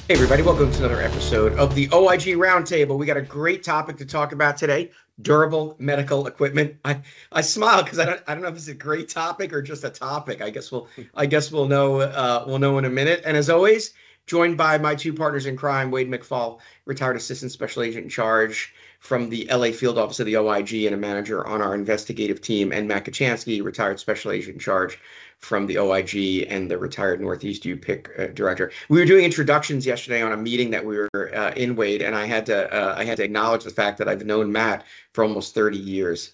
Hey, everybody, welcome to another episode of the OIG Roundtable. We got a great topic to talk about today, durable medical equipment. I smile because I don't know if it's a great topic or just a topic. I guess we'll know in a minute. And as always, joined by my two partners in crime, Wade McFall, retired assistant special agent in charge from the LA field office of the OIG and a manager on our investigative team, and Matt Kachansky, retired special agent in charge from the OIG and the retired Northeast UPIC director. We were doing introductions yesterday on a meeting that we were in, Wade, and I had to acknowledge the fact that I've known Matt for almost 30 years.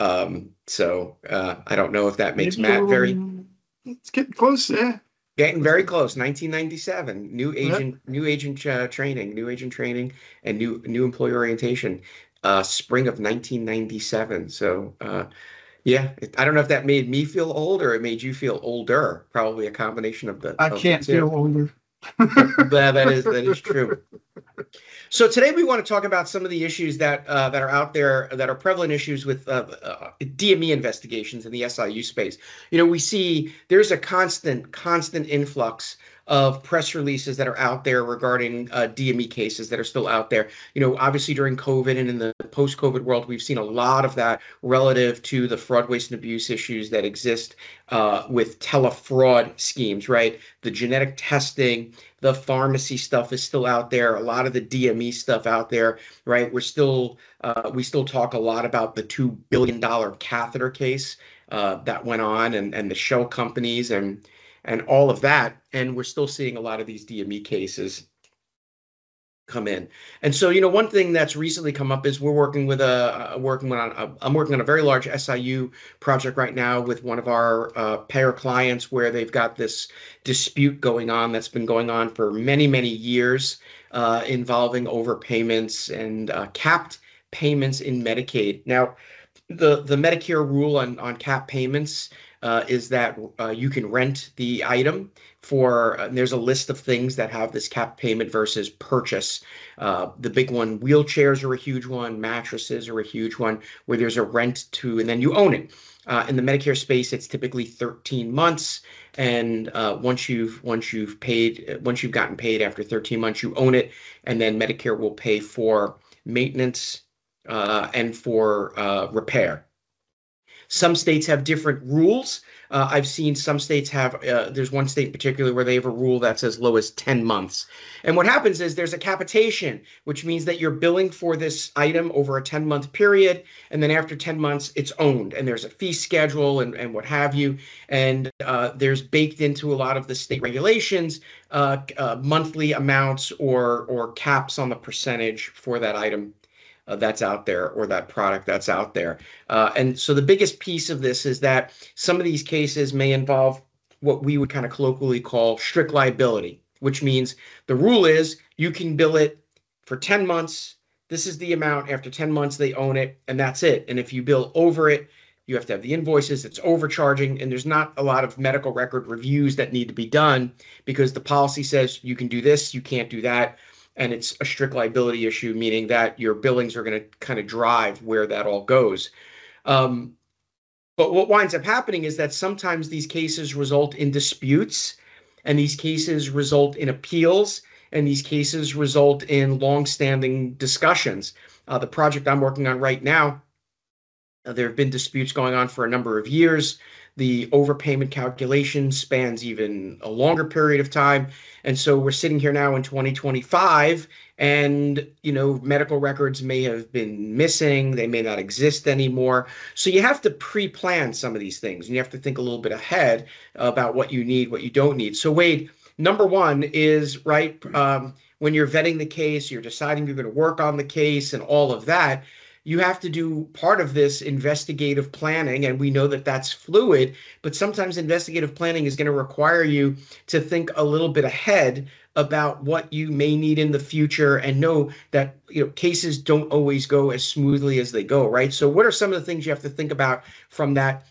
So I don't know if that makes Maybe Matt very it's getting close, yeah. getting very close. 1997, Yep. new agent training, and new employee orientation. Spring of 1997. So yeah, I don't know if that made me feel old or it made you feel older. Probably a combination of I the can't feel two. older. That is true. So today we want to talk about some of the issues that are out there that are prevalent issues with DME investigations in the SIU space. We see there's a constant influx of press releases that are out there regarding DME cases that are still out there. Obviously during COVID and in the post-COVID world, we've seen a lot of that relative to the fraud, waste, and abuse issues that exist with telefraud schemes, right? The genetic testing, the pharmacy stuff is still out there. A lot of the DME stuff out there, right? We still talk a lot about the $2 billion catheter case that went on, and the shell companies and all of that. And we're still seeing a lot of these DME cases come in. And so, one thing that's recently come up is we're I'm working on a very large SIU project right now with one of our payer clients where they've got this dispute going on that's been going on for many, many years, involving overpayments and capped payments in Medicaid. Now, the Medicare rule on cap payments is that you can rent the item for, there's a list of things that have this cap payment versus purchase. The big one, wheelchairs are a huge one, mattresses are a huge one, where there's a rent to, and then you own it. In the Medicare space, it's typically 13 months. And once you've gotten paid after 13 months, you own it. And then Medicare will pay for maintenance and for repair. Some states have different rules. I've seen some states have, there's one state in particular where they have a rule that's as low as 10 months. And what happens is there's a capitation, which means that you're billing for this item over a 10-month period. And then after 10 months, it's owned. And there's a fee schedule and what have you. And there's baked into a lot of the state regulations, monthly amounts or caps on the percentage for that item that's out there, or that product that's out there. And so the biggest piece of this is that some of these cases may involve what we would kind of colloquially call strict liability, which means the rule is you can bill it for 10 months. This is the amount. After 10 months, they own it, and that's it. And if you bill over it, you have to have the invoices. It's overcharging, and there's not a lot of medical record reviews that need to be done because the policy says you can do this, you can't do that. And it's a strict liability issue, meaning that your billings are going to kind of drive where that all goes. But what winds up happening is that sometimes these cases result in disputes, and these cases result in appeals, and these cases result in long-standing discussions. The project I'm working on right now, there have been disputes going on for a number of years. The overpayment calculation spans even a longer period of time. And so we're sitting here now in 2025, and, medical records may have been missing. They may not exist anymore. So you have to pre-plan some of these things, and you have to think a little bit ahead about what you need, what you don't need. So Wade, number one is, right, when you're vetting the case, you're deciding you're going to work on the case and all of that, you have to do part of this investigative planning, and we know that that's fluid, but sometimes investigative planning is going to require you to think a little bit ahead about what you may need in the future, and know that cases don't always go as smoothly as they go, right? So what are some of the things you have to think about from that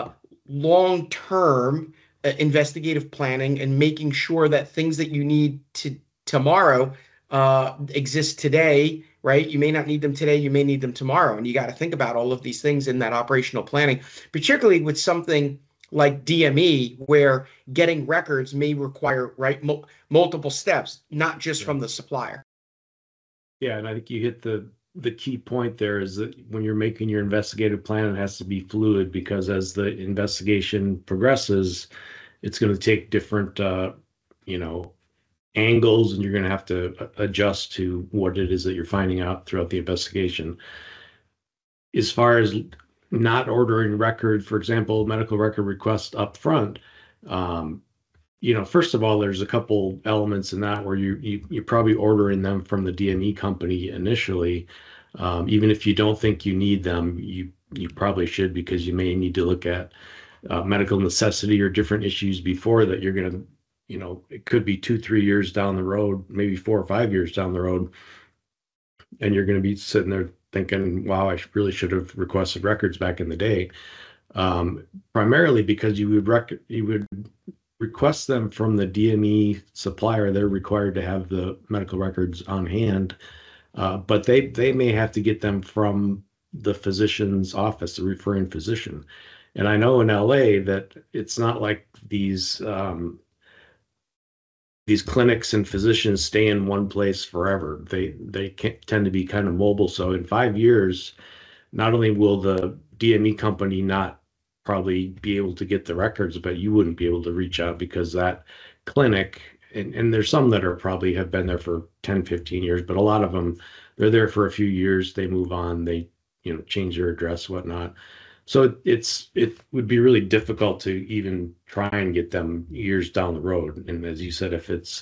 long-term investigative planning, and making sure that things that you need to tomorrow exist today, right? You may not need them today, you may need them tomorrow. And you got to think about all of these things in that operational planning, particularly with something like DME, where getting records may require multiple steps, not just from the supplier. Yeah, and I think you hit the key point there is that when you're making your investigative plan, it has to be fluid, because as the investigation progresses, it's going to take different angles, and you're going to have to adjust to what it is that you're finding out throughout the investigation. As far as not ordering record, for example, medical record request up front, first of all, there's a couple elements in that where you're probably ordering them from the DME company initially. Even if you don't think you need them, you probably should, because you may need to look at medical necessity or different issues before that. You're going to, it could be 2-3 years down the road, maybe 4 or 5 years down the road, and you're going to be sitting there thinking, wow, I really should have requested records back in the day. Primarily because you would request them from the DME supplier. They're required to have the medical records on hand, but they may have to get them from the physician's office, the referring physician. And I know in LA that it's not like these clinics and physicians stay in one place forever. They tend to be kind of mobile. So in 5 years, not only will the DME company not probably be able to get the records, but you wouldn't be able to reach out, because that clinic, and there's some that are probably have been there for 10-15 years, but a lot of them, they're there for a few years, they move on, they change their address, whatnot. So it would be really difficult to even try and get them years down the road. And as you said, if it's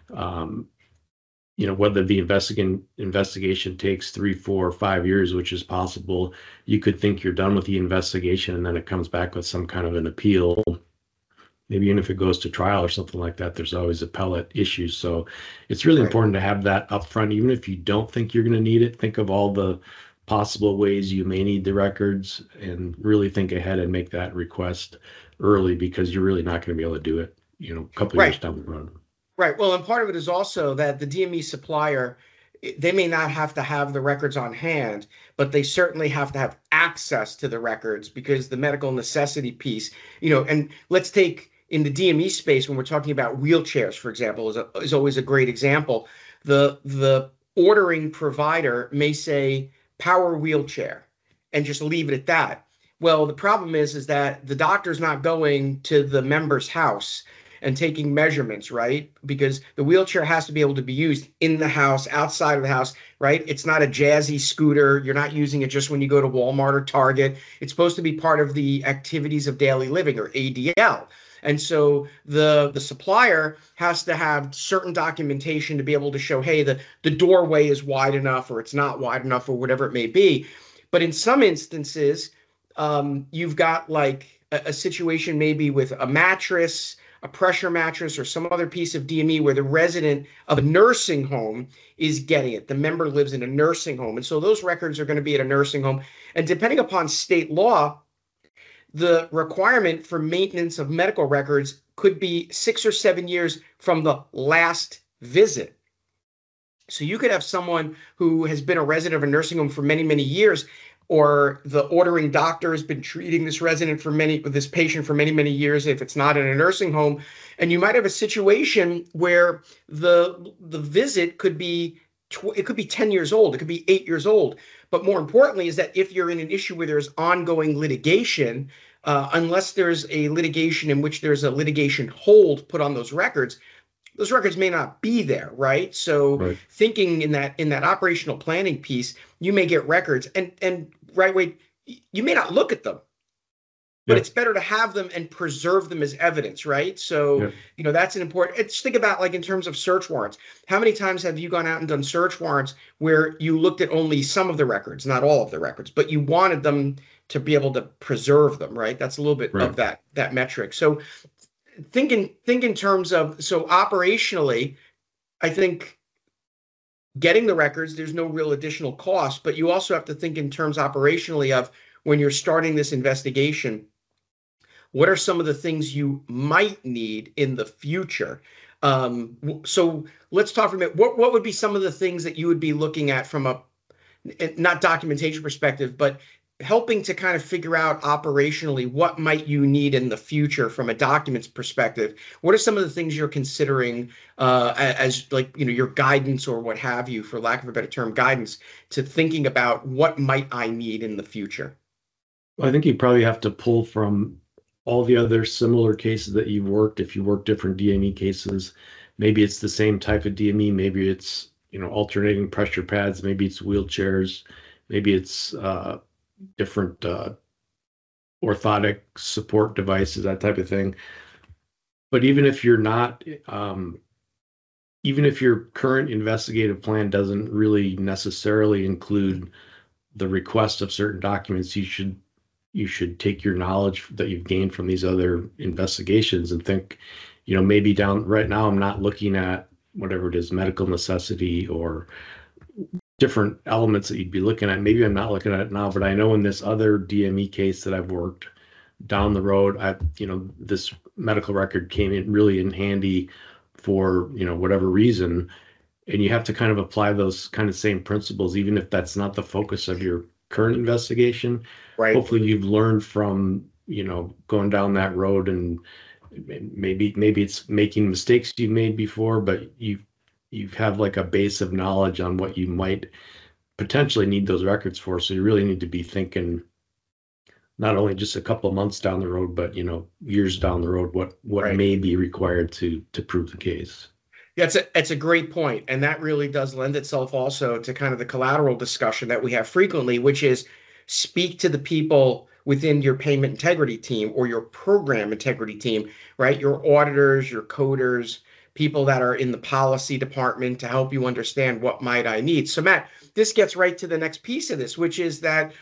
whether the investigation takes 3, 4, 5 years, which is possible, you could think you're done with the investigation, and then it comes back with some kind of an appeal. Maybe even if it goes to trial or something like that, there's always appellate issues. So it's really important to have that up front. Even if you don't think you're going to need it, think of all the possible ways you may need the records, and really think ahead and make that request early, because you're really not going to be able to do it, a couple of years down the road. Right. Well, and part of it is also that the DME supplier, they may not have to have the records on hand, but they certainly have to have access to the records, because the medical necessity piece, and let's take in the DME space, when we're talking about wheelchairs, for example, is always a great example. The ordering provider may say power wheelchair and just leave it at that. Well, the problem is that the doctor's not going to the member's house and taking measurements, right? Because the wheelchair has to be able to be used in the house, outside of the house, right? It's not a jazzy scooter. You're not using it just when you go to Walmart or Target. It's supposed to be part of the activities of daily living, or ADL. And so the supplier has to have certain documentation to be able to show, hey, the doorway is wide enough, or it's not wide enough, or whatever it may be. But in some instances, you've got like a situation maybe with a mattress, a pressure mattress, or some other piece of DME where the resident of a nursing home is getting it. The member lives in a nursing home. And so those records are going to be at a nursing home. And depending upon state law, the requirement for maintenance of medical records could be 6 or 7 years from the last visit. So you could have someone who has been a resident of a nursing home for many, many years, or the ordering doctor has been treating this patient for many, many years, if it's not in a nursing home. And you might have a situation where the visit could be 10 years old, it could be 8 years old. But more importantly is that if you're in an issue where there's ongoing litigation, unless there's a litigation in which there's a litigation hold put on those records may not be there, right? So thinking in that operational planning piece, you may get records and right way, you may not look at them, but it's better to have them and preserve them as evidence, right? So, that's an important, just think about like in terms of search warrants. How many times have you gone out and done search warrants where you looked at only some of the records, not all of the records, but you wanted them to be able to preserve them, right? That's a little bit of that metric. So think in terms of, so operationally, I think getting the records, there's no real additional cost, but you also have to think in terms operationally of when you're starting this investigation, what are some of the things you might need in the future? So let's talk for a minute. What would be some of the things that you would be looking at from a, not documentation perspective, but helping to kind of figure out operationally what might you need in the future from a documents perspective. What are some of the things you're considering as like, your guidance or what have you, for lack of a better term, guidance to thinking about what might I need in the future? I think you probably have to pull from all the other similar cases that you've worked. If you work different DME cases, maybe it's the same type of DME, maybe it's, alternating pressure pads, maybe it's wheelchairs, maybe it's different orthotic support devices, that type of thing. But even if you're not, even if your current investigative plan doesn't really necessarily include the request of certain documents, you should take your knowledge that you've gained from these other investigations and think, maybe down right now, I'm not looking at whatever it is, medical necessity or different elements that you'd be looking at. Maybe I'm not looking at it now, but I know in this other DME case that I've worked down the road, this medical record came in really in handy for, whatever reason. And you have to kind of apply those kind of same principles, even if that's not the focus of your current investigation. Right. Hopefully you've learned from, going down that road, and maybe it's making mistakes you've made before, but you have like a base of knowledge on what you might potentially need those records for. So you really need to be thinking not only just a couple of months down the road, but years down the road, what Right. may be required to prove the case. Yeah, it's a great point, and that really does lend itself also to kind of the collateral discussion that we have frequently, which is speak to the people within your payment integrity team or your program integrity team, right? Your auditors, your coders, people that are in the policy department to help you understand what might I need. So Matt, this gets right to the next piece of this, which is that,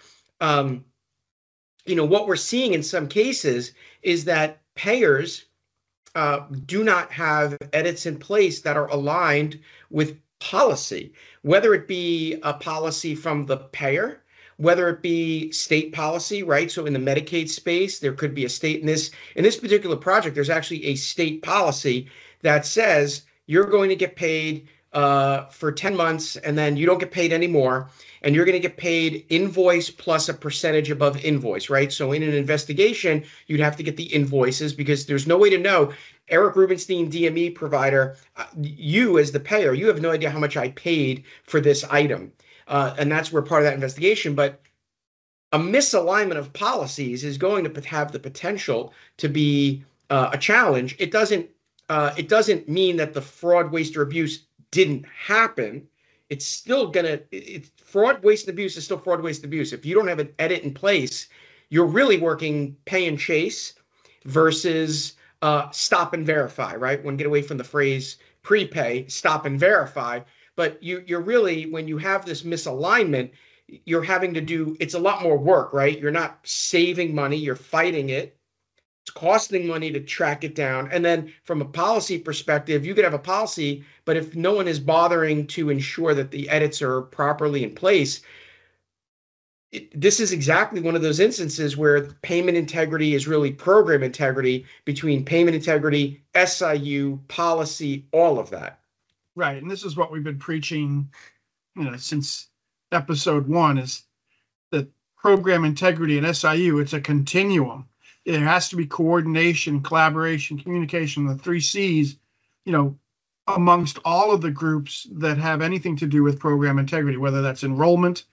what we're seeing in some cases is that payers do not have edits in place that are aligned with policy, whether it be a policy from the payer, whether it be state policy, right? So in the Medicaid space, there could be a state in this particular project, there's actually a state policy that says you're going to get paid for 10 months and then you don't get paid anymore. And you're going to get paid invoice plus a percentage above invoice, right? So in an investigation, you'd have to get the invoices because there's no way to know. Eric Rubenstein, DME provider, you as the payer, you have no idea how much I paid for this item. And that's where part of that investigation. But a misalignment of policies is going to have the potential to be a challenge. It doesn't mean that the fraud, waste, or abuse didn't happen. It's still fraud, waste, and abuse is still fraud, waste, and abuse. If you don't have an edit in place, you're really working pay and chase versus stop and verify, right? Want to get away from the phrase prepay, stop and verify. But you're really, when you have this misalignment, you're having to do, it's a lot more work, right? You're not saving money, you're fighting it. It's costing money to track it down. And then from a policy perspective, you could have a policy, but if no one is bothering to ensure that the edits are properly in place, this is exactly one of those instances where payment integrity is really program integrity between payment integrity, SIU, policy, all of that. Right. And this is what we've been preaching, since episode 1, is that program integrity and SIU, it's a continuum. There has to be coordination, collaboration, communication, the 3 C's, amongst all of the groups that have anything to do with program integrity, whether that's enrollment,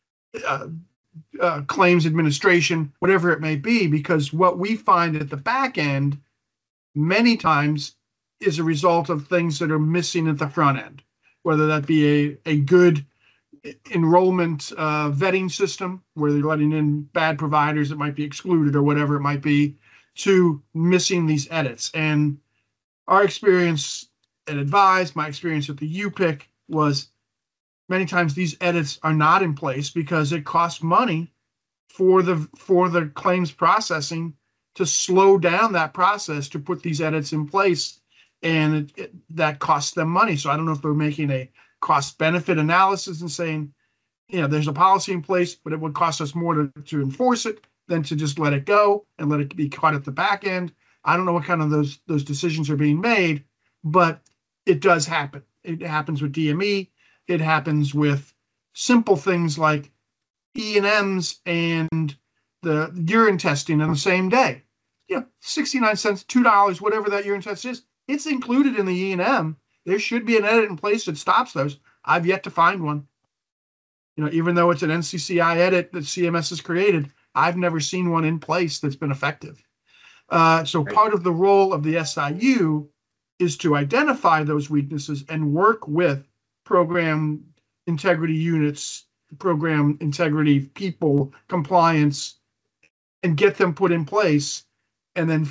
claims administration, whatever it may be, because what we find at the back end many times is a result of things that are missing at the front end, whether that be a good enrollment vetting system where they're letting in bad providers that might be excluded or whatever it might be, to missing these edits. And our experience at Advise, my experience at the UPIC, was many times these edits are not in place because it costs money for the claims processing to slow down that process to put these edits in place, and that costs them money. So I don't know if they're making a cost benefit analysis and saying, there's a policy in place, but it would cost us more to enforce it than to just let it go and let it be caught at the back end. I don't know what kind of those decisions are being made, but it does happen. It happens with DME. It happens with simple things like E&Ms and the urine testing on the same day. 69 cents, $2, whatever that urine test is, it's included in the E&M. There should be an edit in place that stops those. I've yet to find one. Even though it's an NCCI edit that CMS has created, I've never seen one in place that's been effective. So part of the role of the SIU is to identify those weaknesses and work with program integrity units, program integrity people, compliance, and get them put in place, and then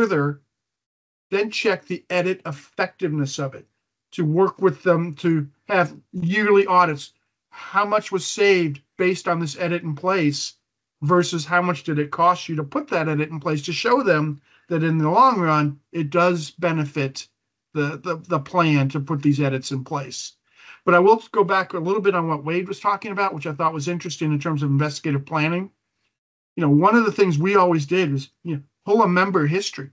then check the edit effectiveness of it, to work with them to have yearly audits. How much was saved based on this edit in place versus how much did it cost you to put that edit in place, to show them that in the long run, it does benefit the plan to put these edits in place. But I will go back a little bit on what Wade was talking about, which I thought was interesting in terms of investigative planning. One of the things we always did was, pull a member history.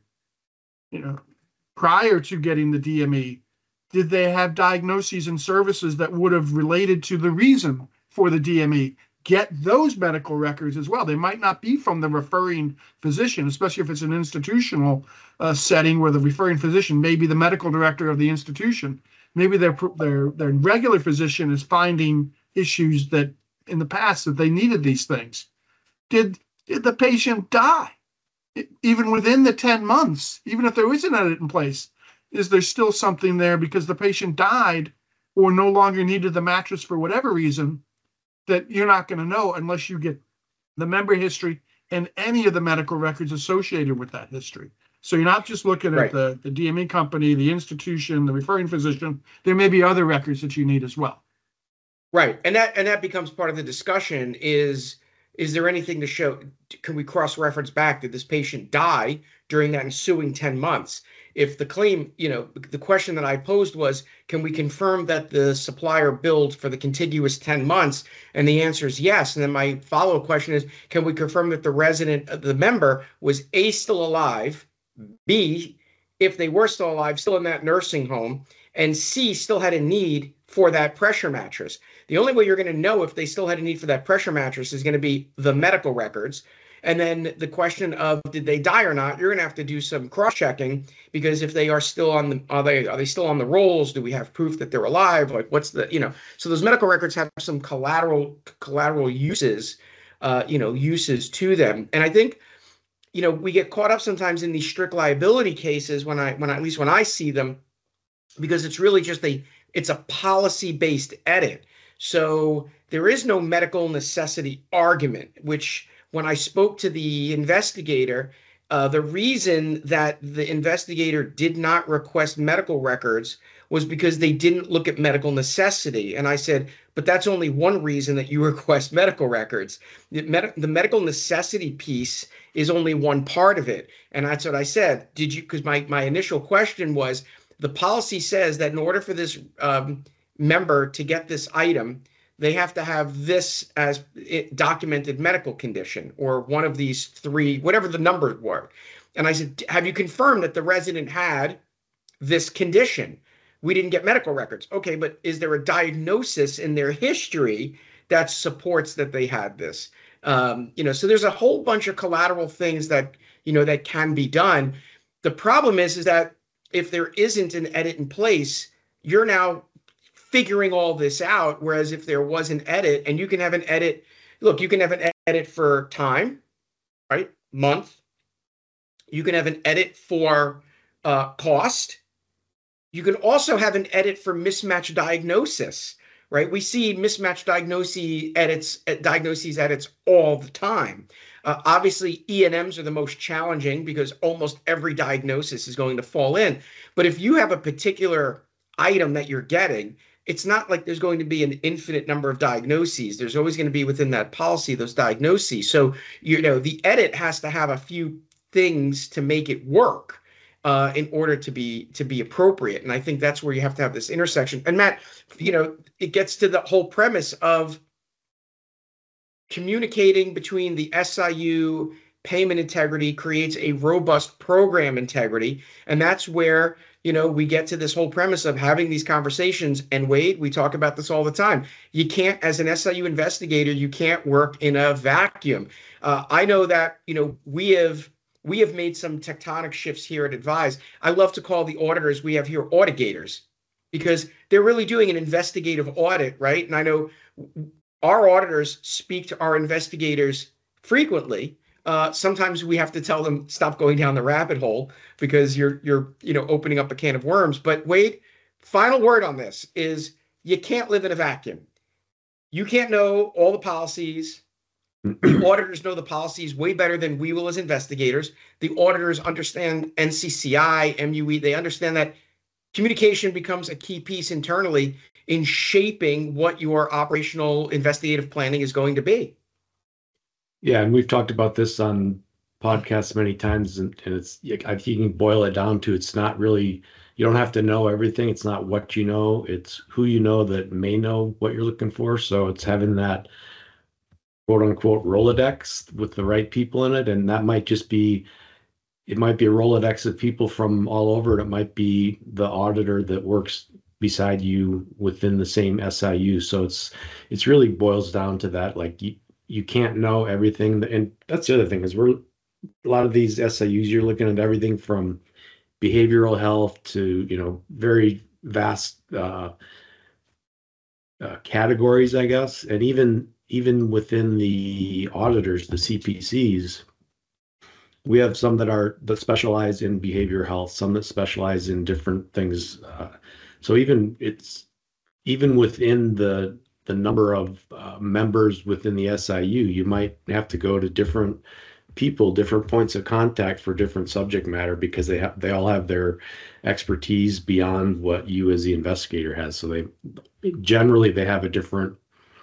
Prior to getting the DME, did they have diagnoses and services that would have related to the reason for the DME? Get those medical records as well. They might not be from the referring physician, especially if it's an institutional setting where the referring physician may be the medical director of the institution. Maybe their regular physician is finding issues that in the past that they needed these things. Did the patient die? Even within the 10 months, even if there is an edit in place, is there still something there because the patient died or no longer needed the mattress for whatever reason that you're not going to know unless you get the member history and any of the medical records associated with that history. So you're not just looking at the DME company, the institution, the referring physician. There may be other records that you need as well. Right. And that becomes part of the discussion is there anything to show? Can we cross-reference back? Did this patient die during that ensuing 10 months? If the claim, the question that I posed was, can we confirm that the supplier billed for the contiguous 10 months? And the answer is yes. And then my follow-up question is, can we confirm that the member was A, still alive, B, if they were still alive, still in that nursing home, and C, still had a need for that pressure mattress? The only way you're going to know if they still had a need for that pressure mattress is going to be the medical records. And then the question of did they die or not, you're going to have to do some cross-checking, because if they are still are they still on the rolls? Do we have proof that they're alive? Like what's so those medical records have some collateral uses, uses to them. And I think, we get caught up sometimes in these strict liability cases when at least when I see them, because it's really just it's a policy-based edit. So there is no medical necessity argument, which when I spoke to the investigator, the reason that the investigator did not request medical records was because they didn't look at medical necessity. And I said, but that's only one reason that you request medical records. The medical necessity piece is only one part of it. And that's what I said. Because my initial question was, the policy says that in order for this member to get this item, they have to have this as documented medical condition, or one of these three, whatever the numbers were. And I said, have you confirmed that the resident had this condition? We didn't get medical records. Okay, but is there a diagnosis in their history that supports that they had this? So there's a whole bunch of collateral things that, that can be done. The problem is that if there isn't an edit in place, you're now figuring all this out. Whereas if there was an edit, and you can have an edit, you can have an edit for time, right? Month. You can have an edit for cost. You can also have an edit for mismatch diagnosis, right? We see mismatch diagnoses edits all the time. Obviously, E&Ms are the most challenging because almost every diagnosis is going to fall in. But if you have a particular item that you're getting, it's not like there's going to be an infinite number of diagnoses. There's always going to be within that policy those diagnoses. So, the edit has to have a few things to make it work in order to be appropriate. And I think that's where you have to have this intersection. And Matt, it gets to the whole premise of communicating between the SIU payment integrity creates a robust program integrity. And that's where we get to this whole premise of having these conversations. And Wade, we talk about this all the time. You can't, as an SIU investigator, you can't work in a vacuum. I know that, we have made some tectonic shifts here at Advise. I love to call the auditors we have here auditgators, because they're really doing an investigative audit, right? And I know our auditors speak to our investigators frequently. Sometimes we have to tell them, stop going down the rabbit hole, because you're opening up a can of worms. But Wade, final word on this is you can't live in a vacuum. You can't know all the policies. The auditors know the policies way better than we will as investigators. The auditors understand NCCI, MUE. They understand that communication becomes a key piece internally in shaping what your operational investigative planning is going to be. Yeah, and we've talked about this on podcasts many times, and it's, I think you can boil it down to, it's not really, you don't have to know everything. It's not what you know, it's who you know that may know what you're looking for. So it's having that quote unquote Rolodex with the right people in it. And that might just be, it might be a Rolodex of people from all over. It might be the auditor that works beside you within the same SIU. So it's really boils down to that. Like you can't know everything. And that's the other thing, is a lot of these SIUs, you're looking at everything from behavioral health to, very vast categories, I guess. And even within the auditors, the CPCs, we have some that specialize in behavioral health, some that specialize in different things. So even within the number of members within the SIU, you might have to go to different people, different points of contact for different subject matter, because they all have their expertise beyond what you as the investigator has. So they generally have a different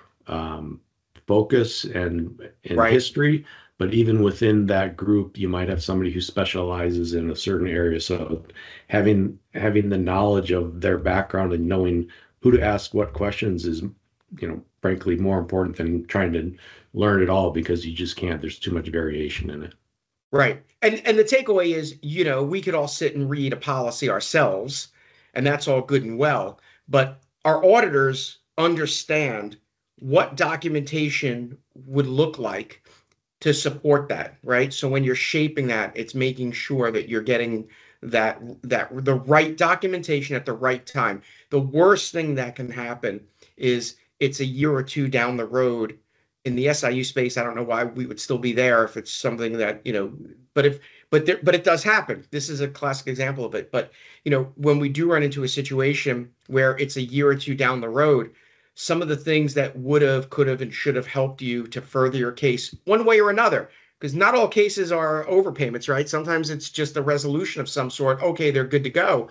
focus and Right. history. But even within that group, you might have somebody who specializes in a certain area. So having the knowledge of their background and knowing who to ask what questions is, frankly, more important than trying to learn it all, because you just can't. There's too much variation in it. Right. And the takeaway is, we could all sit and read a policy ourselves, and that's all good and well. But our auditors understand what documentation would look like to support that, right? So when you're shaping that, it's making sure that you're getting that the right documentation at the right time. The worst thing that can happen is it's a year or two down the road in the SIU space. I don't know why we would still be there if it's something that, but it does happen. This is a classic example of it. But, when we do run into a situation where it's a year or two down the road, some of the things that would have, could have, and should have helped you to further your case one way or another, because not all cases are overpayments, right? Sometimes it's just a resolution of some sort. Okay, they're good to go.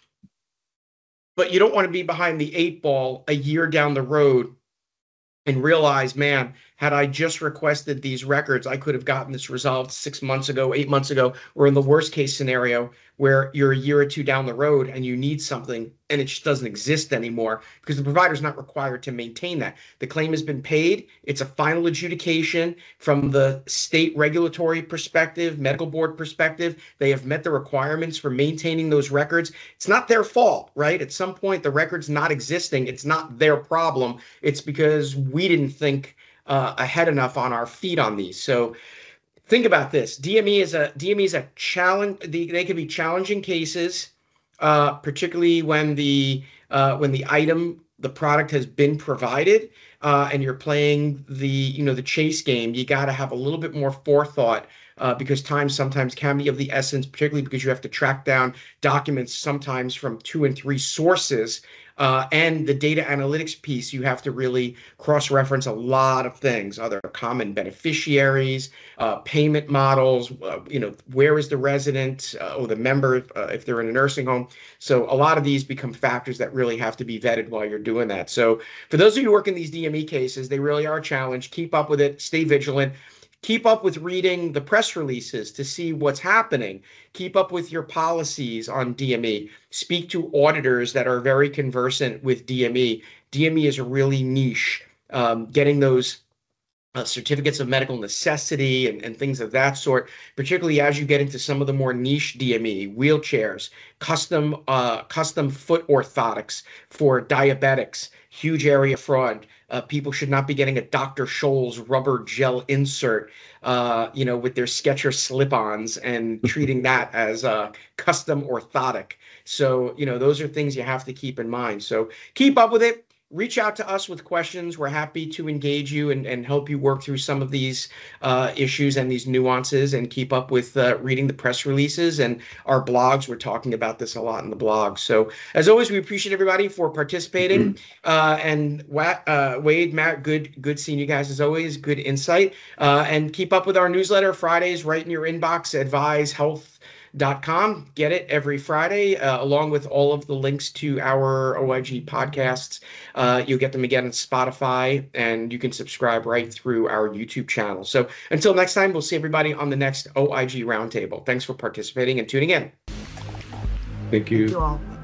But you don't want to be behind the 8 ball a year down the road and realize, man, had I just requested these records, I could have gotten this resolved 6 months ago, 8 months ago, or in the worst case scenario where you're a year or two down the road and you need something and it just doesn't exist anymore because the provider's not required to maintain that. The claim has been paid. It's a final adjudication from the state regulatory perspective, medical board perspective. They have met the requirements for maintaining those records. It's not their fault, right? At some point, the record's not existing. It's not their problem. It's because we didn't think ahead enough on our feet on these. So think about this. DME is a challenge. They can be challenging cases, particularly when the product has been provided, and you're playing the chase game. You got to have a little bit more forethought, because time sometimes can be of the essence, particularly because you have to track down documents sometimes from 2 and 3 sources. And the data analytics piece, you have to really cross-reference a lot of things, other common beneficiaries, payment models, where is the resident or the member if they're in a nursing home. So a lot of these become factors that really have to be vetted while you're doing that. So for those of you who work in these DME cases, they really are a challenge. Keep up with it. Stay vigilant. Keep up with reading the press releases to see what's happening. Keep up with your policies on DME. Speak to auditors that are very conversant with DME. DME is really niche. Getting those certificates of medical necessity and things of that sort, particularly as you get into some of the more niche DME, wheelchairs, custom foot orthotics for diabetics, huge area fraud. People should not be getting a Dr. Scholl's rubber gel insert, with their Skechers slip-ons and treating that as a custom orthotic. So, those are things you have to keep in mind. So keep up with it. Reach out to us with questions. We're happy to engage you and help you work through some of these issues and these nuances, and keep up with reading the press releases and our blogs. We're talking about this a lot in the blog. So as always, we appreciate everybody for participating. And Wade, Matt, good seeing you guys as always. Good insight. And keep up with our newsletter Fridays right in your inbox, advisehealth.com. Get it every Friday, along with all of the links to our OIG podcasts. You'll get them again on Spotify, and you can subscribe right through our YouTube channel. So until next time, we'll see everybody on the next OIG Roundtable. Thanks for participating and tuning in. Thank you. Thank you all.